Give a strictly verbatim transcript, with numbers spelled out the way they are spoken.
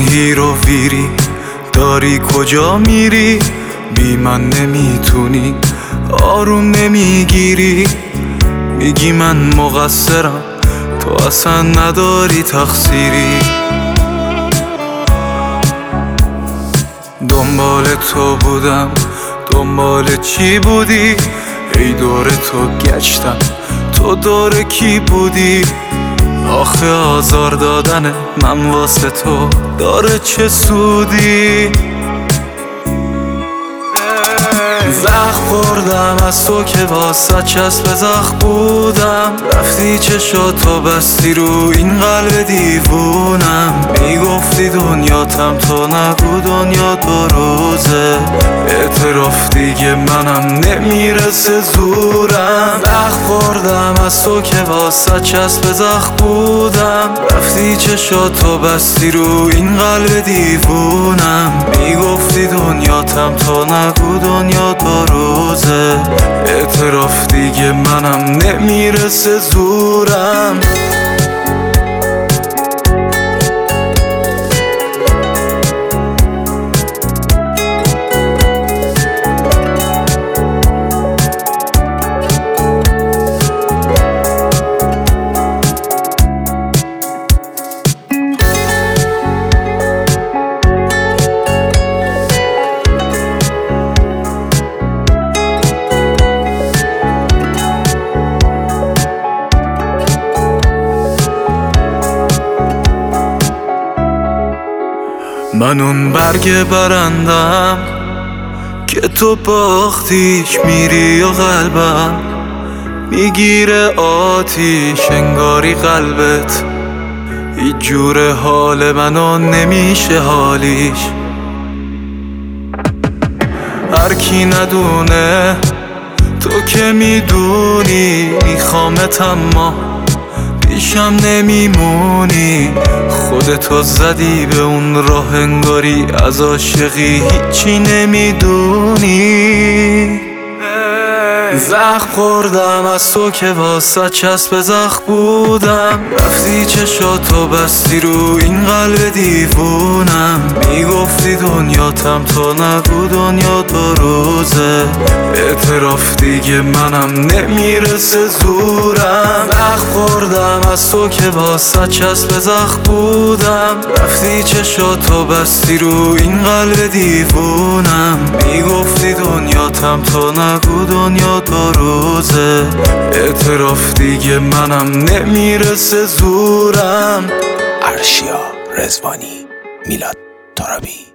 هیر و ویری داری کجا میری؟ بی من نمیتونی آروم نمیگیری. میگی من مقصرم تو اصلا نداری تقصیری. دنبال تو بودم دنبال چی بودی؟ ای دور تو گشتم تو دور کی بودی؟ آخه آزار دادن من واسه تو داره چه سودی؟ زخم خوردم از تو که واسه چسب زخم بودم. رفتی چشاتو بستی رو این قلب دیوونم. میگفتی دنیاتم تو نگو دنیا دو روزه. اعتراف دیگه منم نمیرسه زورم. زخم خوردم از تو که واسه چسب زخم بودم. رفتی چشاتو بستی رو این قلب دیوونم. میگفتی دنیاتم تو نگو دنیا دو روزه. اعتراف دیگه منم نمیرسه زورم. من اون برگ برندم که تو باختیش میری و قلبم میگیره آتیش انگاری قلبت. هیچ جور حال منو نمیشه حالیش. هر کی ندونه تو که میدونی میخوامت اما پیشم نمیمونی. خودتو زدی به اون راه انگاری از عاشقی هیچی نمیدونی. زخم خوردم از تو که واسه چسب زخم بودم. رفتی چشاتو بستی رو این قلب دیوونم. میگفتی دنیاتم تو نگو دنیا دو روزه. اعتراف دیگه منم نمیرسه زورم. زخم خوردم از تو که واسه چسب زخم بودم. رفتی چشاتو بستی رو این قلب دیوونم. میگفتی دنیاتم تو نگو دنیا دو روزه. اعتراف دیگه منم نمیرسه زورم. ارشیا رضوانی، میلاد ترابی.